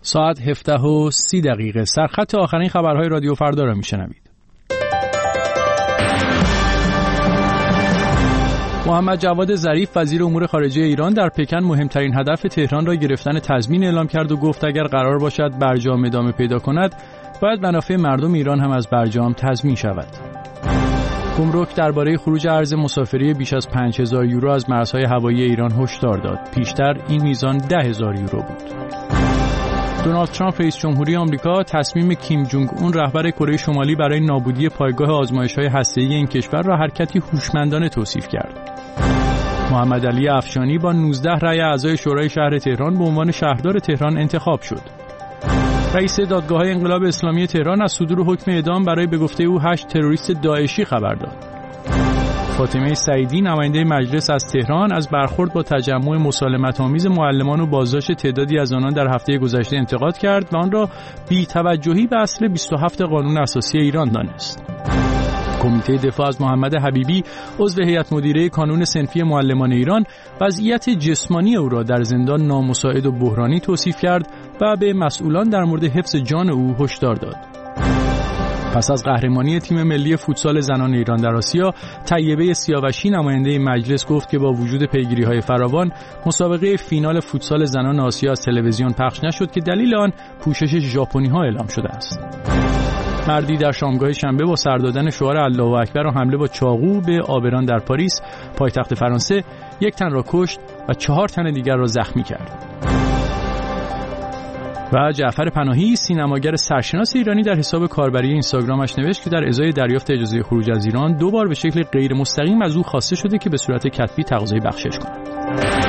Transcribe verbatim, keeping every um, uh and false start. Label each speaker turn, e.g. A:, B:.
A: ساعت هفده و سی دقیقه. سرخط آخرین خبرهای رادیو فردا را میشنوید. محمد جواد ظریف وزیر امور خارجه ایران در پکن مهمترین هدف تهران را گرفتن تضمین اعلام کرد و گفت اگر قرار باشد برجام ادامه پیدا کند باید منافع مردم ایران هم از برجام تضمین شود. گمرک درباره خروج ارز مسافری بیش از پنج هزار یورو از مرزهای هوایی ایران هشدار داد. پیشتر این میزان ده هزار یورو بود. دونالد ترامپ رئیس جمهوری آمریکا تصمیم کیم جونگ اون رهبر کره شمالی برای نابودی پایگاه آزمایش‌های هسته‌ای این کشور را حرکتی هوشمندانه توصیف کرد. محمد علی افشانی با نوزده رأی اعضای شورای شهر تهران به عنوان شهردار تهران انتخاب شد. رئیس دادگاه‌های انقلاب اسلامی تهران از صدور حکم اعدام برای به گفته او هشت تروریست داعشی خبر داد. فاطمه سعیدی نماینده مجلس از تهران از برخورد با تجمع مسالمت‌آمیز معلمان و بازداشت تعدادی از آنان در هفته گذشته انتقاد کرد و آن را بی‌توجهی به اصل بیست و هفت قانون اساسی ایران دانست. کمیته دفاع از محمد حبیبی عضو هیئت مدیره کانون صنفی معلمان ایران وضعیت جسمانی او را در زندان نامساعد و بحرانی توصیف کرد و به مسئولان در مورد حفظ جان او هشدار داد. پس از قهرمانی تیم ملی فوتسال زنان ایران در آسیا، طیبه سیاوشی نماینده مجلس گفت که با وجود پیگیری‌های فراوان، مسابقه فینال فوتسال زنان آسیا از تلویزیون پخش نشد که دلیل آن پوشش ژاپنی‌ها اعلام شده است. مردی در شامگاه شنبه با سر دادن شعار الله اکبر و حمله با چاقو به آبران در پاریس، پایتخت فرانسه، یک تن را کشت و چهار تن دیگر را زخمی کرد. و جعفر پناهی سینماگر سرشناس ایرانی در حساب کاربری اینستاگرامش نوشت که در ازای دریافت اجازه خروج از ایران دو بار به شکل غیر مستقیم از او خواسته شده که به صورت کتبی تقاضای بخشش کند.